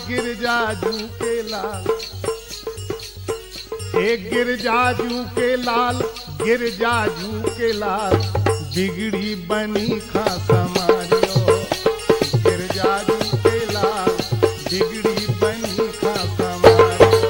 गिरजाजू के लाल, एक गिरजाजू के लाल, गिरजाजू के लाल, बिगड़ी बनी खा समारियो, गिरजाजू के लाल, बिगड़ी बनी खा समारियो।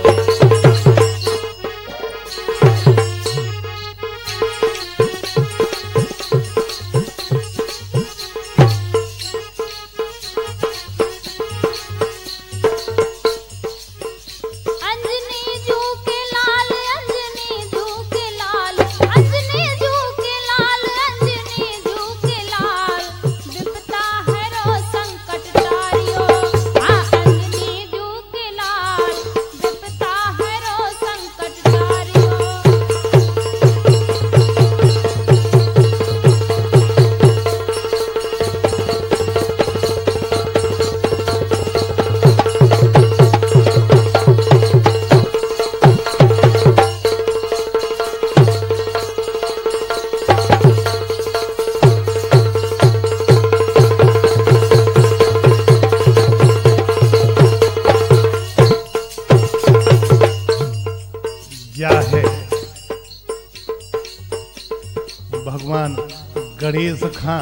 भगवान गणेश खां,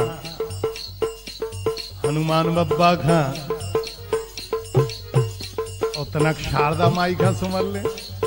हनुमान बब्बा खां और तनक शारदा माई खां सुमर ले।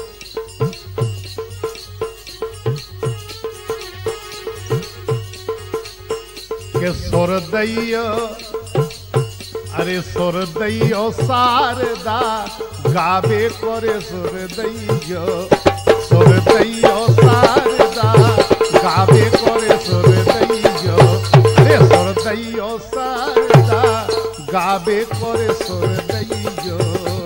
के सोरदैया, अरे सोरदैया शारदा गावे करे सोरदैया, सोरदैया शारदा गावे करे सोरदैया, अरे सोरदैया शारदा गावे करे सोरदैया।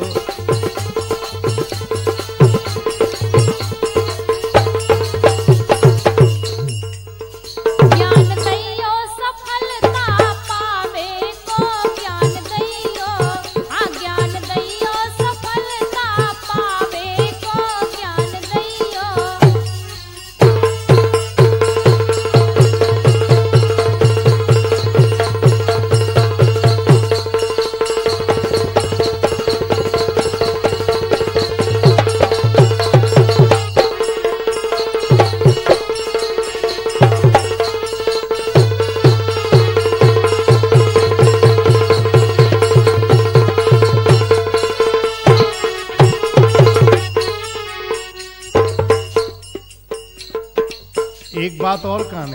एक बात और काने,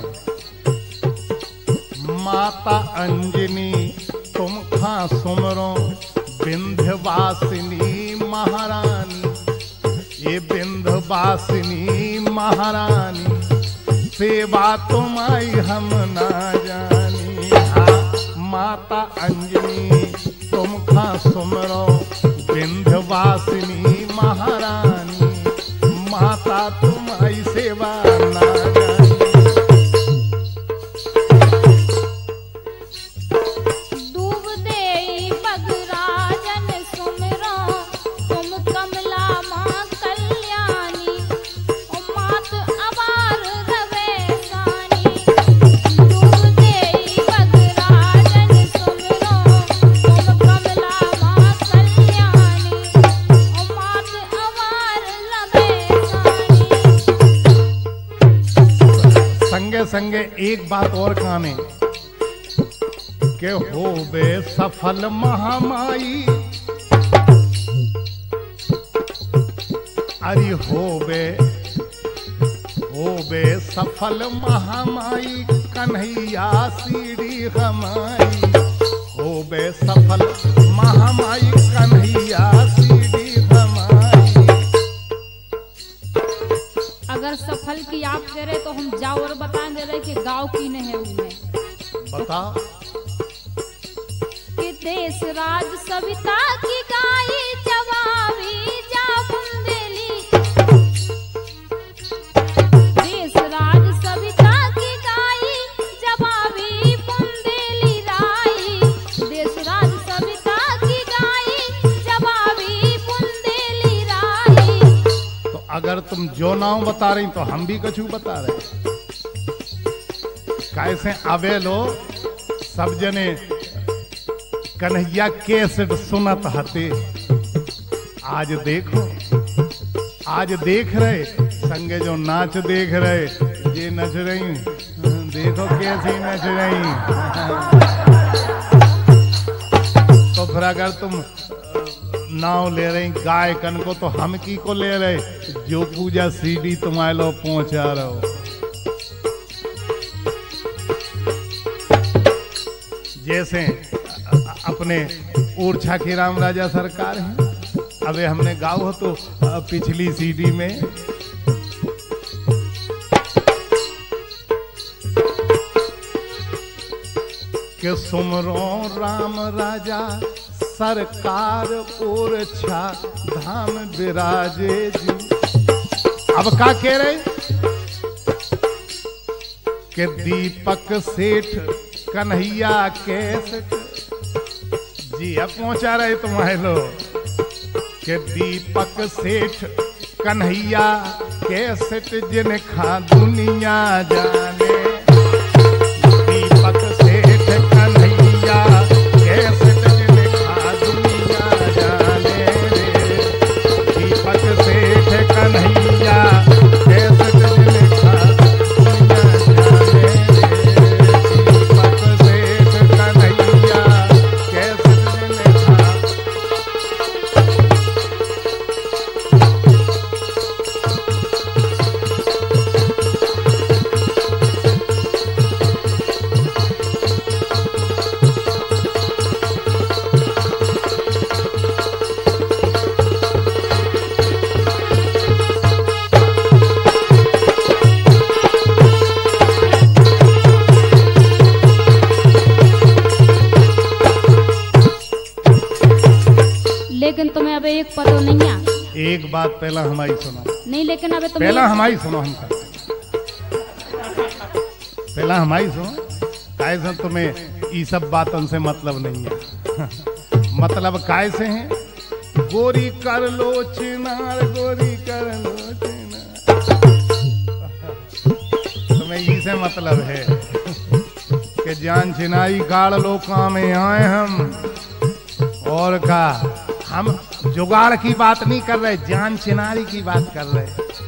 माता अंजनी तुम खा सुमरो विंध्यवासिनी महारानी, ये विंध्यवासिनी महारानी सेवा तुम्हारी हम ना जानी। हाँ, माता अंजनी तुम खा सुमरो विंध्यवासिनी महारानी, माता तुम्हारी सेवा ना जानी। संगे एक बात और काने, के हो बे सफल महामाई, अरे हो बे सफल महामाई, कन्हैया सीढ़ी हमाई, हो बे सफल महामाई, कन्हैया सीढ़ी हमाई। अगर सफल की आप कह रहे तो हम जाओ और बता दे रहे कि गाँव की नहीं है उनमें। बता कि देश राज सविता की गाई जवाबी जा बुंदेली, देश राज सविता की गाई जवाबी बुंदेली राई, देश राज सविता की गाई जवाबी बुंदेली राई। तो अगर तुम जो नाम बता रही तो हम भी कछु बता रहे। कैसे अबे लो सब जने कन्हैया कैसेट सुनत हते, आज देखो, आज देख रहे संगे जो नाच देख रहे, ये नच रही, देखो कैसी नच रही। तो फिर अगर तुम नाव ले रही गायकन को, तो हम की को ले रहे, जो पूजा सीडी तुम्हारे लो पहुंचा रहो। जैसे अपने ओरछा के राम राजा सरकार हैं, अबे हमने गाओ तो पिछली सीडी में कि सुमरो राम राजा सरकार ओरछा धाम विराजे जी। अब का कह रहे कि दीपक सेठ कन्हैया कैसेट जी अब पहुंचा रहे तुम्हारे लोग कि दीपक सेठ कन्हैया कैसेट जिनका दुनिया जाने। दीपक सेठ कन्हैया कैसेट जिनका दुनिया जाने रे। दीपक सेठ कन्हैया कैसेट जिनका दुनिया जाने रे। दीपक सेठ कन्हैया कैसेट जिनका। लेकिन तुम्हें अब एक पतो नहीं आ। एक बात पहला हमारी सुनो। नहीं लेकिन अब तुम्हें पहला हमारी सुनो, हम पहला हमारी सुनो। काय से तुम्हें ये सब बातों से मतलब नहीं है। मतलब काय से है, गोरी कर लो चिनार, गोरी कर लो चिनार। तुम्हें ये से मतलब है कि जान चिनाई गाड़ लो काम में आए हम। और का हम जुगाड़ की बात नहीं कर रहे, जान चिनारी की बात कर रहे।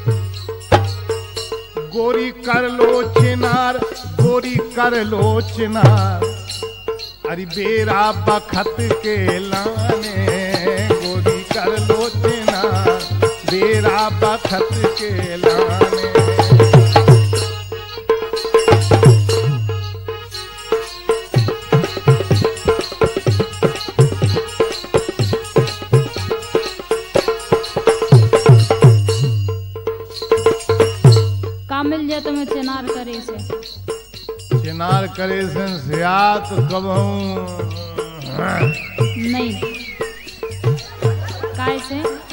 गोरी कर लो चिनार, गोरी कर लो चिनार, अरे बेरा बखत के लाने। गोरी कर लो चिनार, बेरा बखत के लाने। मिल जाए तुम्हें चिनार करे से। चिनार करे से सियात कबहू नहीं। काय से